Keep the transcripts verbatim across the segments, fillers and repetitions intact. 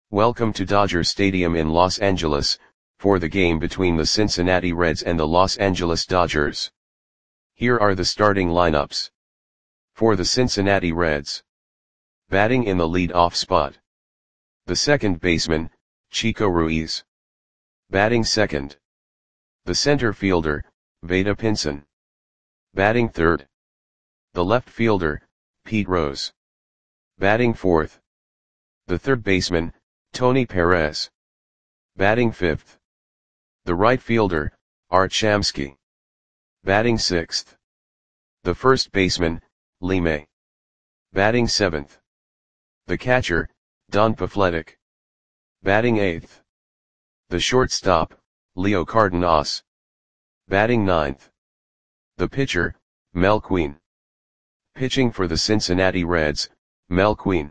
Welcome to Dodger Stadium in Los Angeles, for the game between the Cincinnati Reds and the Los Angeles Dodgers. Here are the starting lineups. For the Cincinnati Reds. Batting in the lead-off spot. The second baseman, Chico Ruiz. Batting second. The center fielder, Vada Pinson. Batting third. The left fielder, Pete Rose. Batting fourth. The third baseman, Tony Perez. Batting fifth. The right fielder, Art Shamsky. Batting sixth. The first baseman, Lee May. Batting seventh. The catcher, Don Pafletic. Batting eighth. The shortstop, Leo Cardenas. Batting ninth. The pitcher, Mel Queen. Pitching for the Cincinnati Reds, Mel Queen.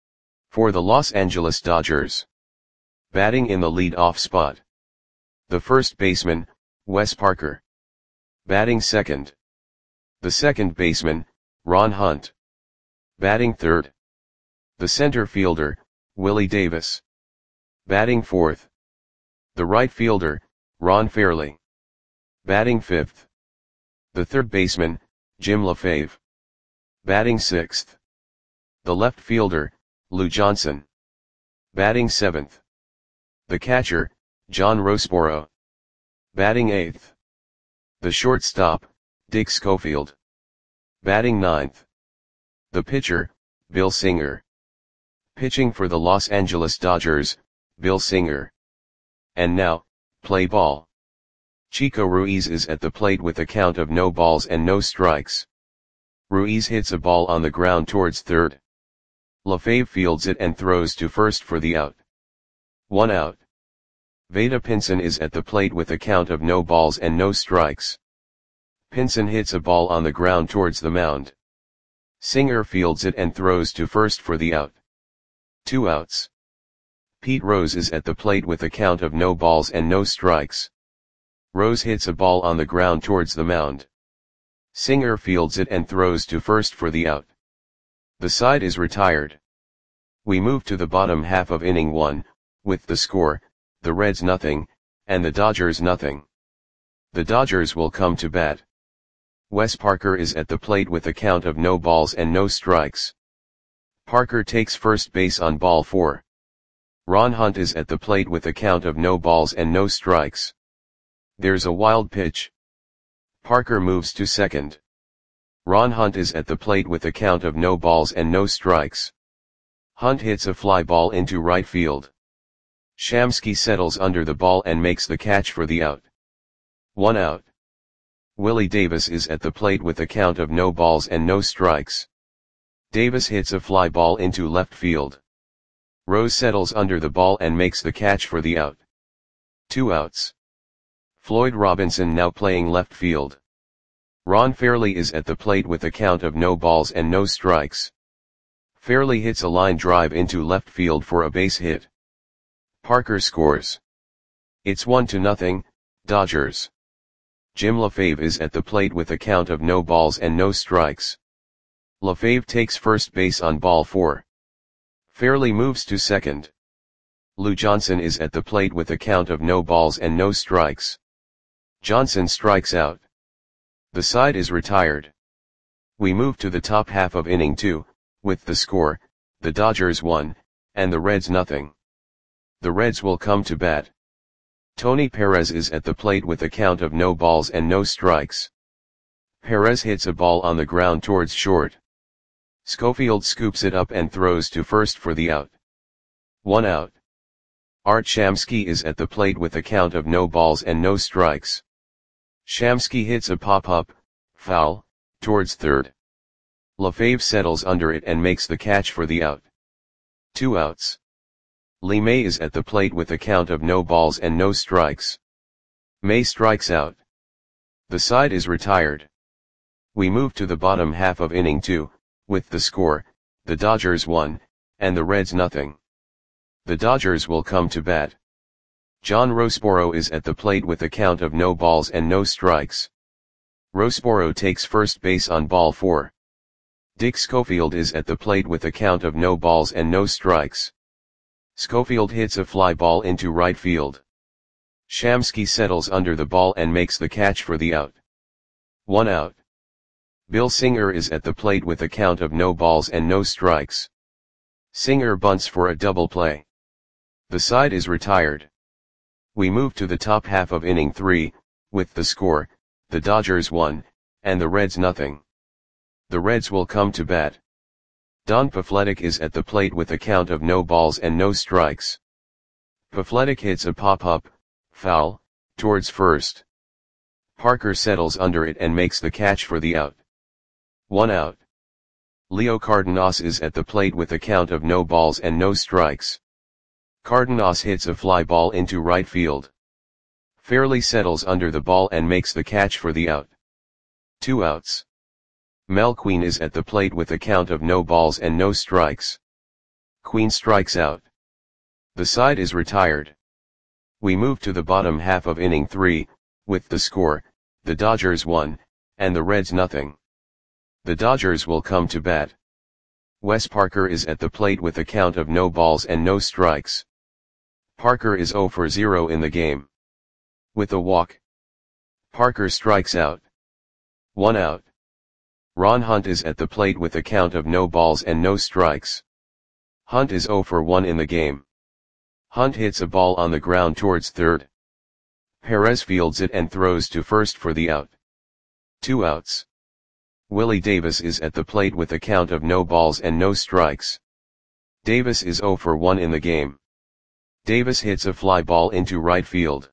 For the Los Angeles Dodgers. Batting in the lead-off spot. The first baseman, Wes Parker. Batting second. The second baseman, Ron Hunt. Batting third. The center fielder, Willie Davis. Batting fourth. The right fielder, Ron Fairly. Batting fifth. The third baseman, Jim LaFave. Batting sixth. The left fielder, Lou Johnson. Batting seventh. The catcher, John Roseboro. Batting eighth. The shortstop, Dick Schofield. Batting ninth. The pitcher, Bill Singer. Pitching for the Los Angeles Dodgers, Bill Singer. And now, play ball. Chico Ruiz is at the plate with a count of no balls and no strikes. Ruiz hits a ball on the ground towards third. LaFave fields it and throws to first for the out. One out. Vada Pinson is at the plate with a count of no balls and no strikes. Pinson hits a ball on the ground towards the mound. Singer fields it and throws to first for the out. Two outs. Pete Rose is at the plate with a count of no balls and no strikes. Rose hits a ball on the ground towards the mound. Singer fields it and throws to first for the out. The side is retired. We move to the bottom half of inning one, with the score, the Reds nothing, and the Dodgers nothing. The Dodgers will come to bat. Wes Parker is at the plate with a count of no balls and no strikes. Parker takes first base on ball four. Ron Hunt is at the plate with a count of no balls and no strikes. There's a wild pitch. Parker moves to second. Ron Hunt is at the plate with a count of no balls and no strikes. Hunt hits a fly ball into right field. Shamsky settles under the ball and makes the catch for the out. One out. Willie Davis is at the plate with a count of no balls and no strikes. Davis hits a fly ball into left field. Rose settles under the ball and makes the catch for the out. Two outs. Floyd Robinson now playing left field. Ron Fairly is at the plate with a count of no balls and no strikes. Fairly hits a line drive into left field for a base hit. Parker scores. It's one to nothing, Dodgers. Jim LaFave is at the plate with a count of no balls and no strikes. LaFave takes first base on ball four. Fairly moves to second. Lou Johnson is at the plate with a count of no balls and no strikes. Johnson strikes out. The side is retired. We move to the top half of inning two, with the score, the Dodgers one, and the Reds nothing. The Reds will come to bat. Tony Perez is at the plate with a count of no balls and no strikes. Perez hits a ball on the ground towards short. Schofield scoops it up and throws to first for the out. One out. Art Shamsky is at the plate with a count of no balls and no strikes. Shamsky hits a pop-up, foul, towards third. LaFave settles under it and makes the catch for the out. Two outs. Lee May is at the plate with a count of no balls and no strikes. May strikes out. The side is retired. We move to the bottom half of inning two, with the score, the Dodgers one, and the Reds nothing. The Dodgers will come to bat. John Roseboro is at the plate with a count of no balls and no strikes. Roseboro takes first base on ball four. Dick Schofield is at the plate with a count of no balls and no strikes. Schofield hits a fly ball into right field. Shamsky settles under the ball and makes the catch for the out. One out. Bill Singer is at the plate with a count of no balls and no strikes. Singer bunts for a double play. The side is retired. We move to the top half of inning three, with the score, the Dodgers one, and the Reds nothing. The Reds will come to bat. Don Pafletic is at the plate with a count of no balls and no strikes. Pafletic hits a pop-up, foul, towards first. Parker settles under it and makes the catch for the out. One out. Leo Cardenas is at the plate with a count of no balls and no strikes. Cardenas hits a fly ball into right field. Fairley settles under the ball and makes the catch for the out. Two outs. Mel Queen is at the plate with a count of no balls and no strikes. Queen strikes out. The side is retired. We move to the bottom half of inning three, with the score, the Dodgers one, and the Reds nothing. The Dodgers will come to bat. Wes Parker is at the plate with a count of no balls and no strikes. Parker is zero for zero in the game. With a walk, Parker strikes out. One out. Ron Hunt is at the plate with a count of no balls and no strikes. Hunt is zero for one in the game. Hunt hits a ball on the ground towards third. Perez fields it and throws to first for the out. Two outs. Willie Davis is at the plate with a count of no balls and no strikes. Davis is zero for one in the game. Davis hits a fly ball into right field.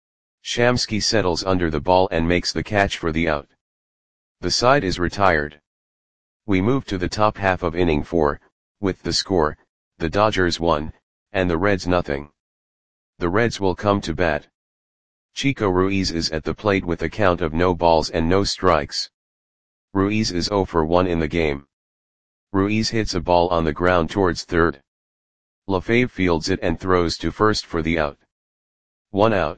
Shamsky settles under the ball and makes the catch for the out. The side is retired. We move to the top half of inning four, with the score, the Dodgers one, and the Reds nothing. The Reds will come to bat. Chico Ruiz is at the plate with a count of no balls and no strikes. Ruiz is zero for one in the game. Ruiz hits a ball on the ground towards third. LaFave fields it and throws to first for the out. One out.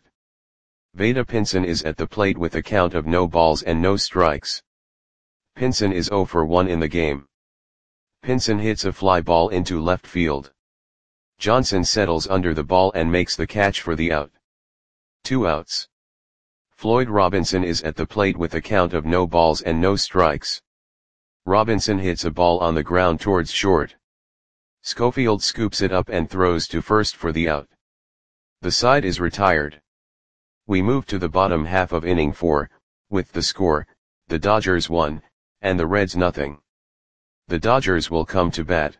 Vada Pinson is at the plate with a count of no balls and no strikes. Pinson is zero for one in the game. Pinson hits a fly ball into left field. Johnson settles under the ball and makes the catch for the out. Two outs. Floyd Robinson is at the plate with a count of no balls and no strikes. Robinson hits a ball on the ground towards short. Schofield scoops it up and throws to first for the out. The side is retired. We move to the bottom half of inning four, with the score, the Dodgers one, and the Reds nothing. The Dodgers will come to bat.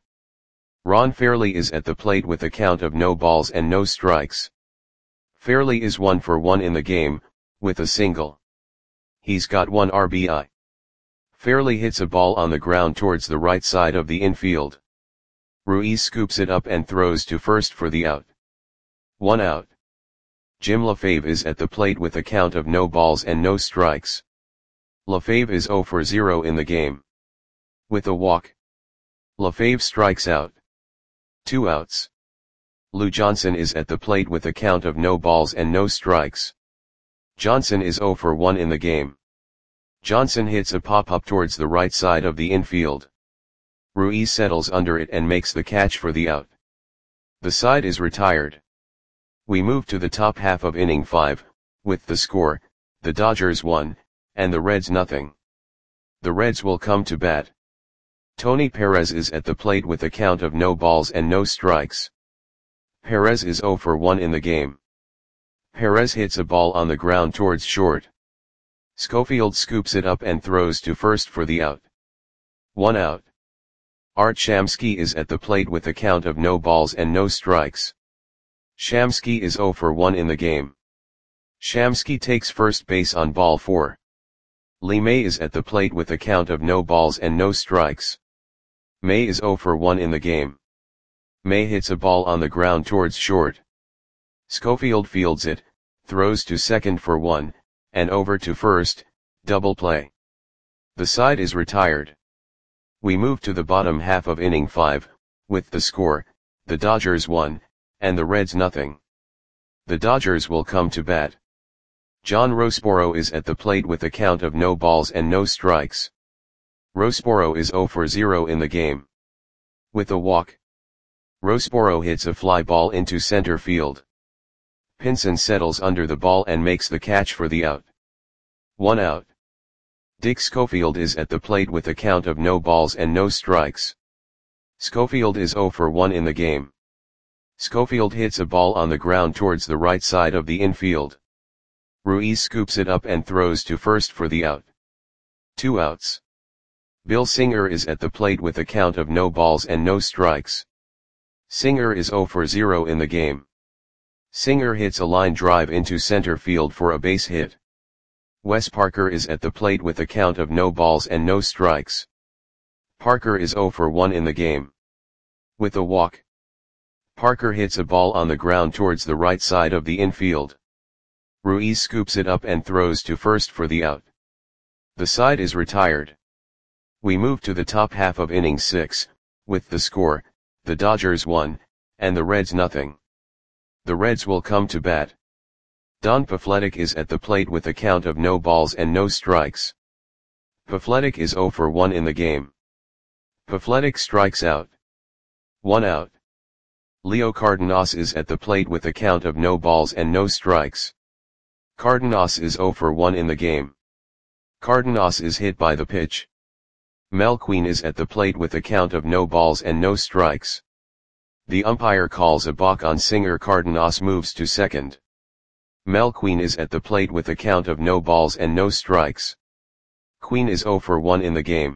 Ron Fairley is at the plate with a count of no balls and no strikes. Fairley is one for one in the game, with a single. He's got one R B I. Fairley hits a ball on the ground towards the right side of the infield. Ruiz scoops it up and throws to first for the out. One out. Jim LaFave is at the plate with a count of no balls and no strikes. LaFave is zero for zero in the game. With a walk, LaFave strikes out. Two outs. Lou Johnson is at the plate with a count of no balls and no strikes. Johnson is zero for one in the game. Johnson hits a pop-up towards the right side of the infield. Ruiz settles under it and makes the catch for the out. The side is retired. We move to the top half of inning five, with the score, the Dodgers one, and the Reds nothing. The Reds will come to bat. Tony Perez is at the plate with a count of no balls and no strikes. Perez is zero for one in the game. Perez hits a ball on the ground towards short. Schofield scoops it up and throws to first for the out. One out. Art Shamsky is at the plate with a count of no balls and no strikes. Shamsky is zero for one in the game. Shamsky takes first base on ball four. Lee May is at the plate with a count of no balls and no strikes. May is zero for one in the game. May hits a ball on the ground towards short. Schofield fields it, throws to second for one, and over to first, double play. The side is retired. We move to the bottom half of inning five, with the score, the Dodgers one, and the Reds nothing. The Dodgers will come to bat. John Rossboro is at the plate with a count of no balls and no strikes. Rossboro is zero for zero in the game. With a walk, Roseboro hits a fly ball into center field. Pinson settles under the ball and makes the catch for the out. One out. Dick Schofield is at the plate with a count of no balls and no strikes. Schofield is zero for one in the game. Schofield hits a ball on the ground towards the right side of the infield. Ruiz scoops it up and throws to first for the out. Two outs. Bill Singer is at the plate with a count of no balls and no strikes. Singer is zero for zero in the game. Singer hits a line drive into center field for a base hit. Wes Parker is at the plate with a count of no balls and no strikes. Parker is zero for one in the game. With a walk, Parker hits a ball on the ground towards the right side of the infield. Ruiz scoops it up and throws to first for the out. The side is retired. We move to the top half of inning six, with the score, the Dodgers one, and the Reds nothing. The Reds will come to bat. Don Pafletic is at the plate with a count of no balls and no strikes. Pafletic is zero for one in the game. Pafletic strikes out. One out. Leo Cardenas is at the plate with a count of no balls and no strikes. Cardenas is zero for one in the game. Cardenas is hit by the pitch. Mel Queen is at the plate with a count of no balls and no strikes. The umpire calls a balk on Singer. Cardenas moves to second. Mel Queen is at the plate with a count of no balls and no strikes. Queen is zero for one in the game.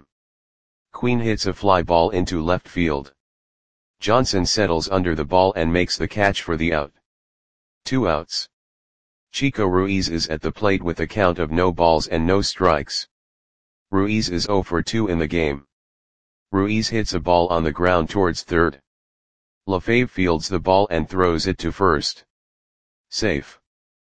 Queen hits a fly ball into left field. Johnson settles under the ball and makes the catch for the out. Two outs. Chico Ruiz is at the plate with a count of no balls and no strikes. Ruiz is zero for two in the game. Ruiz hits a ball on the ground towards third. LaFave fields the ball and throws it to first. Safe.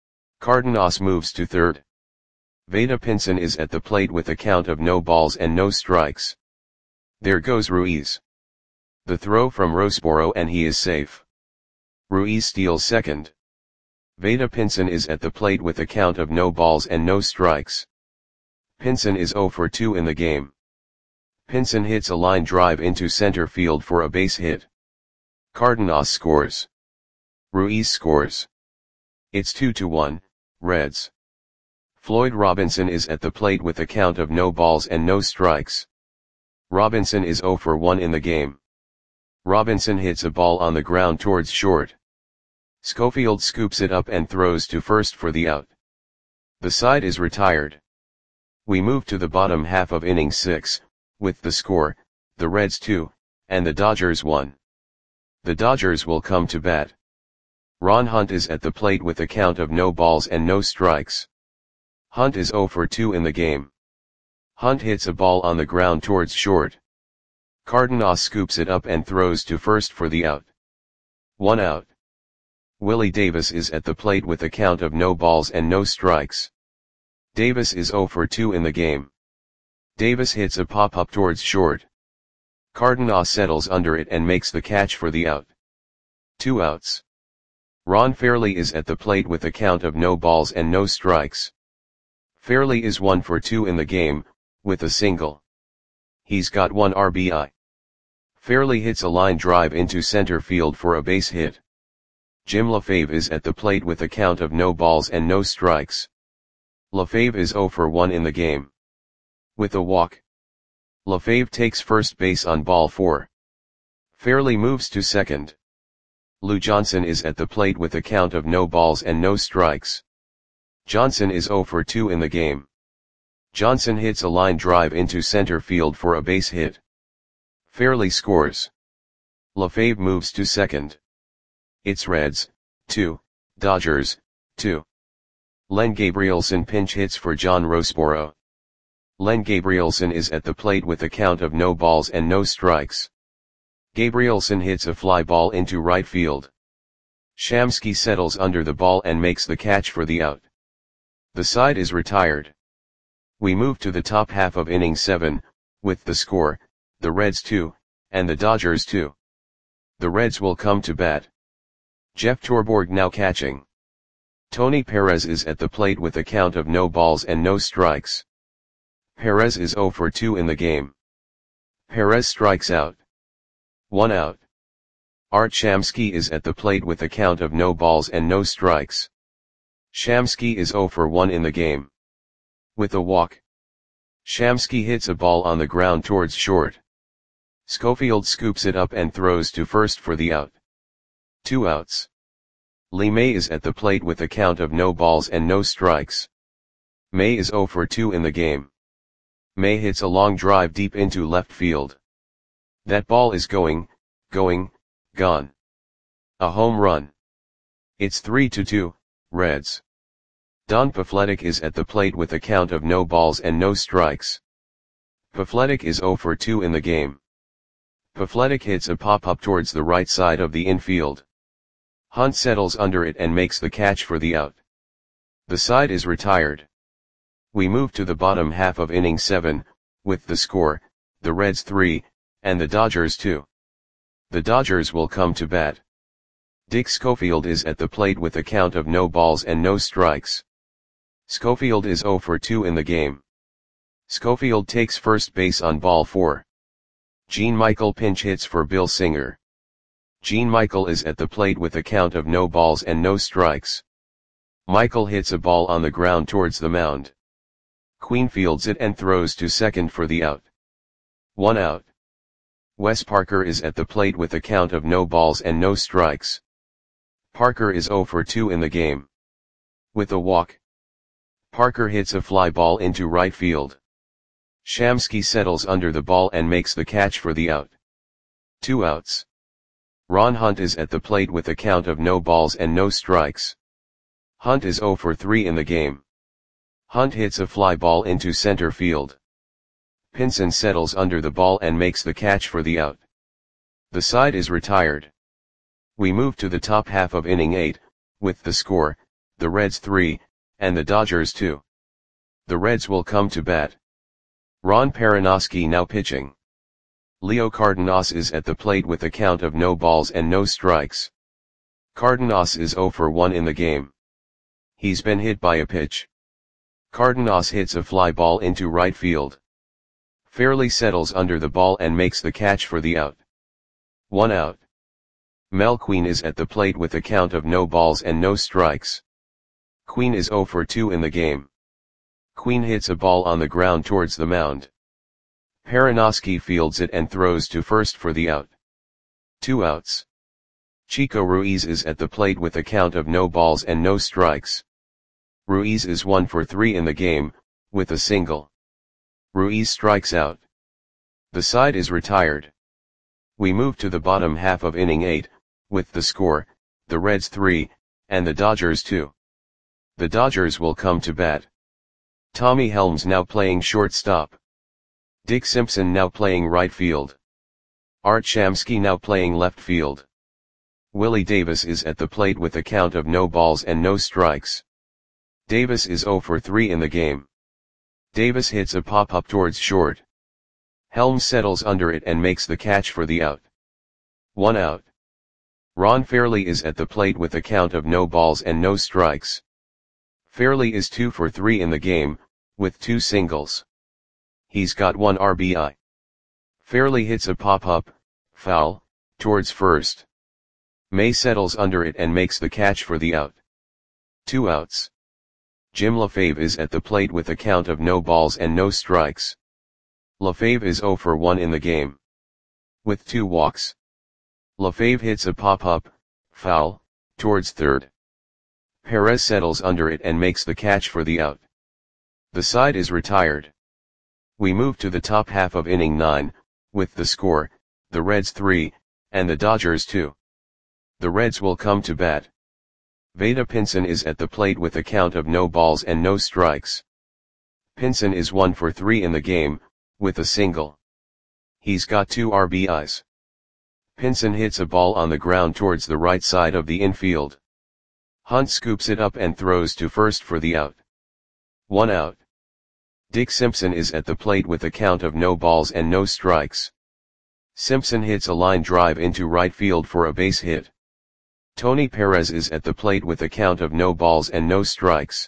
Cardenas moves to third. Vada Pinson is at the plate with a count of no balls and no strikes. There goes Ruiz. The throw from Roseboro and he is safe. Ruiz steals second. Vada Pinson is at the plate with a count of no balls and no strikes. Pinson is zero for two in the game. Pinson hits a line drive into center field for a base hit. Cardenas scores. Ruiz scores. It's two to one, Reds. Floyd Robinson is at the plate with a count of no balls and no strikes. Robinson is zero for one in the game. Robinson hits a ball on the ground towards short. Schofield scoops it up and throws to first for the out. The side is retired. We move to the bottom half of inning six, with the score, the Reds two, and the Dodgers one. The Dodgers will come to bat. Ron Hunt is at the plate with a count of no balls and no strikes. Hunt is zero for two in the game. Hunt hits a ball on the ground towards short. Cardenas scoops it up and throws to first for the out. One out. Willie Davis is at the plate with a count of no balls and no strikes. Davis is zero for two in the game. Davis hits a pop-up towards short. Cardenas settles under it and makes the catch for the out. Two outs. Ron Fairley is at the plate with a count of no balls and no strikes. Fairley is one for two in the game, with a single. He's got one R B I. Fairley hits a line drive into center field for a base hit. Jim LaFave is at the plate with a count of no balls and no strikes. LaFave is zero for one in the game. With a walk, LaFave takes first base on ball four. Fairley moves to second. Lou Johnson is at the plate with a count of no balls and no strikes. Johnson is zero for two in the game. Johnson hits a line drive into center field for a base hit. Fairley scores. LaFave moves to second. It's Reds, two, Dodgers, two. Len Gabrielson pinch hits for John Roseboro. Len Gabrielson is at the plate with a count of no balls and no strikes. Gabrielson hits a fly ball into right field. Shamsky settles under the ball and makes the catch for the out. The side is retired. We move to the top half of inning seven, with the score, the Reds two, and the Dodgers two. The Reds will come to bat. Jeff Torborg now catching. Tony Perez is at the plate with a count of no balls and no strikes. Perez is zero for two in the game. Perez strikes out. One out. Art Shamsky is at the plate with a count of no balls and no strikes. Shamsky is zero for one in the game. With a walk, Shamsky hits a ball on the ground towards short. Schofield scoops it up and throws to first for the out. Two outs. Lee May is at the plate with a count of no balls and no strikes. May is zero for two in the game. May hits a long drive deep into left field. That ball is going, going, gone. A home run. It's three to two, Reds. Don Pafletic is at the plate with a count of no balls and no strikes. Pafletic is zero for two in the game. Pafletic hits a pop-up towards the right side of the infield. Hunt settles under it and makes the catch for the out. The side is retired. We move to the bottom half of inning seven, with the score, the Reds three, and the Dodgers two. The Dodgers will come to bat. Dick Schofield is at the plate with a count of no balls and no strikes. Schofield is zero for two in the game. Schofield takes first base on ball four. Gene Michael pinch hits for Bill Singer. Gene Michael is at the plate with a count of no balls and no strikes. Michael hits a ball on the ground towards the mound. Queen fields it and throws to second for the out. One out. Wes Parker is at the plate with a count of no balls and no strikes. Parker is zero for two in the game. With a walk, Parker hits a fly ball into right field. Shamsky settles under the ball and makes the catch for the out. Two outs. Ron Hunt is at the plate with a count of no balls and no strikes. Hunt is zero for three in the game. Hunt hits a fly ball into center field. Pinson settles under the ball and makes the catch for the out. The side is retired. We move to the top half of inning eight, with the score, the Reds three, and the Dodgers two. The Reds will come to bat. Ron Perranoski now pitching. Leo Cardenas is at the plate with a count of no balls and no strikes. Cardenas is zero for one in the game. He's been hit by a pitch. Cardenas hits a fly ball into right field. Fairly settles under the ball and makes the catch for the out. One out. Mel Queen is at the plate with a count of no balls and no strikes. Queen is zero for two in the game. Queen hits a ball on the ground towards the mound. Perranoski fields it and throws to first for the out. Two outs. Chico Ruiz is at the plate with a count of no balls and no strikes. Ruiz is one for three in the game, with a single. Ruiz strikes out. The side is retired. We move to the bottom half of inning eight, with the score, the Reds three, and the Dodgers two. The Dodgers will come to bat. Tommy Helms now playing shortstop. Dick Simpson now playing right field. Art Shamsky now playing left field. Willie Davis is at the plate with a count of no balls and no strikes. Davis is zero for three in the game. Davis hits a pop-up towards short. Helms settles under it and makes the catch for the out. One out. Ron Fairley is at the plate with a count of no balls and no strikes. Fairley is two for three in the game, with two singles. He's got one R B I. Fairley hits a pop-up, foul, towards first. May settles under it and makes the catch for the out. Two outs. Jim LaFave is at the plate with a count of no balls and no strikes. LaFave is zero for one in the game. With two walks. LaFave hits a pop-up, foul, towards third. Perez settles under it and makes the catch for the out. The side is retired. We move to the top half of inning nine, with the score, the Reds three, and the Dodgers two. The Reds will come to bat. Vada Pinson is at the plate with a count of no balls and no strikes. Pinson is one for three in the game, with a single. He's got two R B Is. Pinson hits a ball on the ground towards the right side of the infield. Hunt scoops it up and throws to first for the out. One out. Dick Simpson is at the plate with a count of no balls and no strikes. Simpson hits a line drive into right field for a base hit. Tony Perez is at the plate with a count of no balls and no strikes.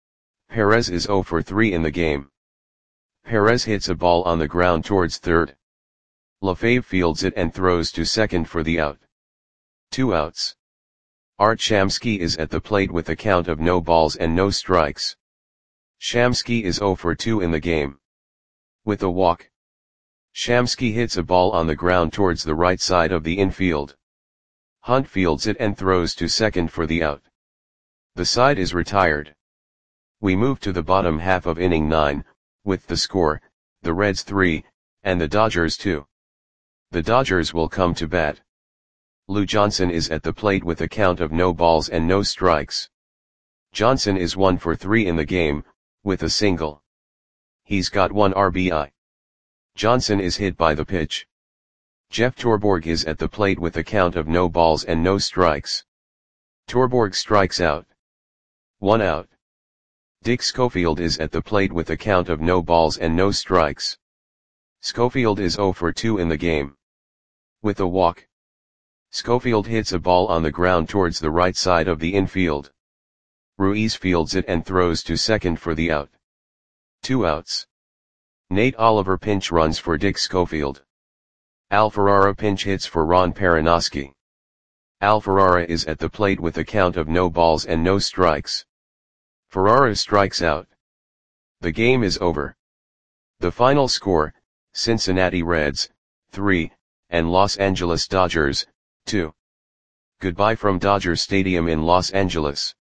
Perez is zero for three in the game. Perez hits a ball on the ground towards third. LaFave fields it and throws to second for the out. Two outs. Art Shamsky is at the plate with a count of no balls and no strikes. Shamsky is zero for two in the game. With a walk. Shamsky hits a ball on the ground towards the right side of the infield. Hunt fields it and throws to second for the out. The side is retired. We move to the bottom half of inning nine, with the score, the Reds three, and the Dodgers two. The Dodgers will come to bat. Lou Johnson is at the plate with a count of no balls and no strikes. Johnson is one for three in the game, with a single. He's got one R B I. Johnson is hit by the pitch. Jeff Torborg is at the plate with a count of no balls and no strikes. Torborg strikes out. One out. Dick Schofield is at the plate with a count of no balls and no strikes. Schofield is zero for two in the game. With a walk. Schofield hits a ball on the ground towards the right side of the infield. Ruiz fields it and throws to second for the out. Two outs. Nate Oliver pinch runs for Dick Schofield. Al Ferrara pinch hits for Ron Perinoski. Al Ferrara is at the plate with a count of no balls and no strikes. Ferrara strikes out. The game is over. The final score, Cincinnati Reds, three, and Los Angeles Dodgers, two. Goodbye from Dodger Stadium in Los Angeles.